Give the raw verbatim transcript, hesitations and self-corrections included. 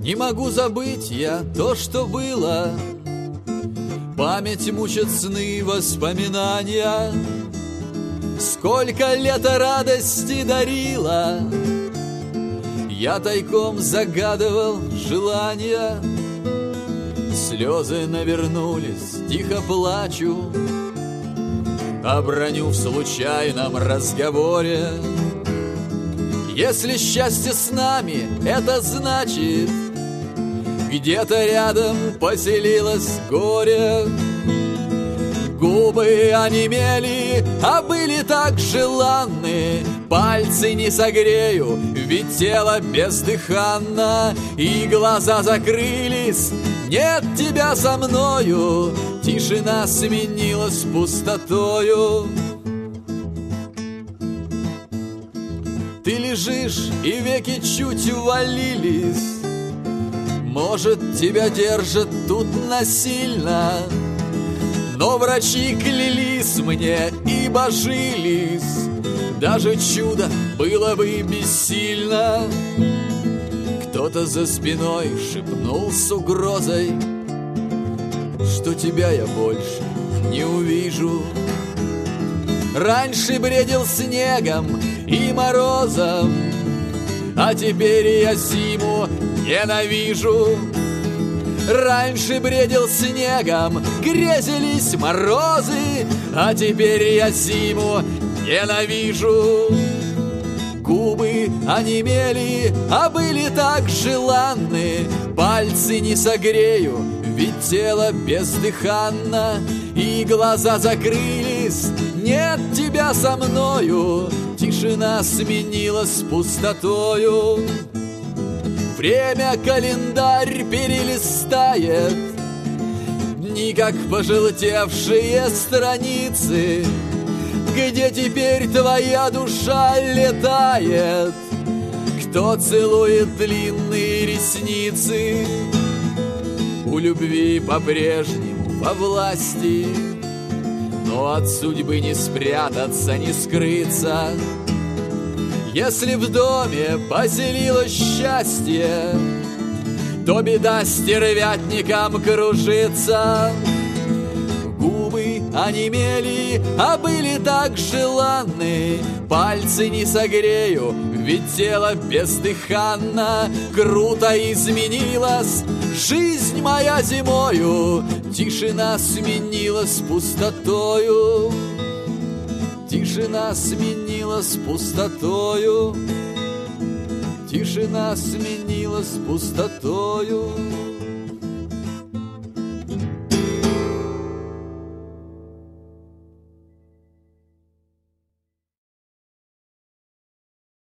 Не могу забыть я то, что было. Память мучат сны, воспоминания. Сколько лета радости дарила. Я тайком загадывал желания. Слезы навернулись, тихо плачу, оброню в случайном разговоре. Если счастье с нами, это значит, где-то рядом поселилось горе. Губы онемели, а были так желанны. Пальцы не согрею, ведь тело бездыханно. И глаза закрылись, нет тебя со мною. Тишина сменилась пустотою. Ты лежишь, и веки чуть увалились. Может, тебя держат тут насильно, но врачи клялись мне и божились, даже чудо было бы бессильно. Кто-то за спиной шепнул с угрозой, что тебя я больше не увижу. Раньше бредил снегом и морозом, а теперь я зиму ненавижу. Раньше бредил снегом, грезились морозы, а теперь я зиму ненавижу. Губы онемели, а были так желанны. Пальцы не согрею, ведь тело бездыханно. И глаза закрылись, нет тебя со мною. Тишина сменилась пустотою. Время календарь перелистает, дни как пожелтевшие страницы. Где теперь твоя душа летает? Кто целует длинные ресницы? У любви по-прежнему во власти, но от судьбы не спрятаться, не скрыться. Если в доме поселилось счастье, то беда стервятникам кружится. Губы онемели, а были так желанны. Пальцы не согрею, ведь тело бездыханно. Круто изменилась жизнь моя зимою. Тишина сменилась пустотою. Тишина сменилась пустотою. Тишина сменилась пустотою.